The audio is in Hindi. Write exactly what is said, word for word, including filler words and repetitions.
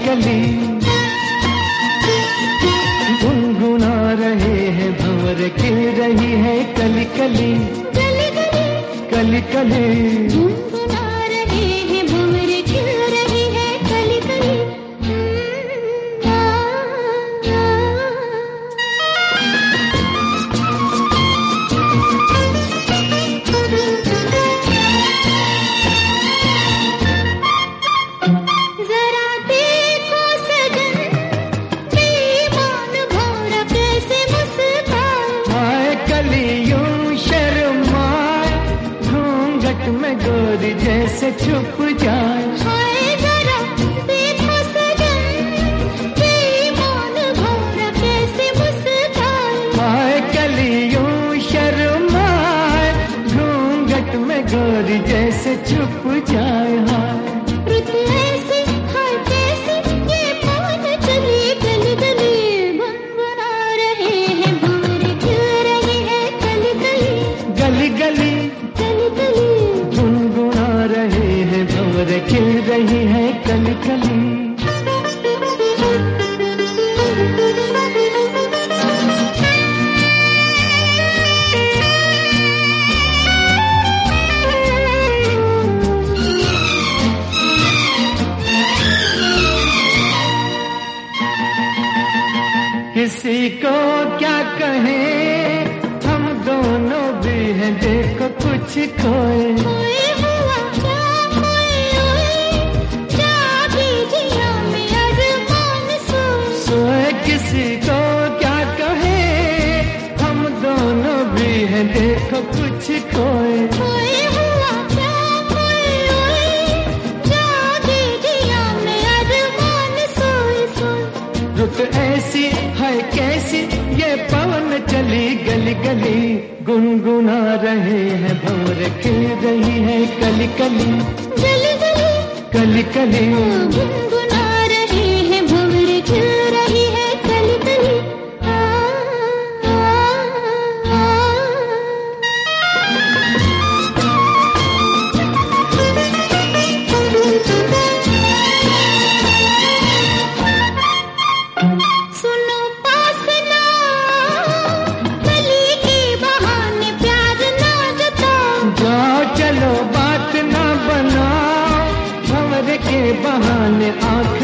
कली गुनगुना रहे हैं भंवर खिल रही है कली कली कली कली गुनगुना रहे हैं भंवर खिल रही है कली कली। जरा देखो सजन बेईमान भंवरा कैसे मुस्काए, हाय कली यूं शर्माए घूंघट में गोरी जैसे छुप जाए। हाय जरा देखो सजन बेईमान भंवरा कैसे मुस्काए, हाय कली यूं शर्माए घूंघट में गोरी जैसे छुप जाए। हाय रुत ऐसी हाय कैसी ये पवन चली गली गली, गुनगुना रहे हैं भंवर खिल रही है कली कली गली गली कली कली। गुनगुना रहे हैं भंवर खिल रही है कली कली। किसी को क्या कहें हम दोनों भी हैं देखो कुछ खोए। खोए हुआ क्या खोए हुए, जागी जिया में अरमान सोए। सोए किसी को क्या कहें हम दोनों भी हैं देखो कुछ खोए। खोए हुआ क्या खोए हुए, जागी जिया में अरमान सोए सोए। रुत ऐसी है कैसी ये पवन चली गली गली, गुनगुना रहे हैं भंवर खिल रही है कली कली गली गली कली कली। गुनगुना रहे हैं भंवर खिल रही है कली कली। आ, आ, आ, सुनो पास ना कली के बहाने प्यार ना जताओ, जाओ चलो बात ना बनाओ भंवर के बहाने आंख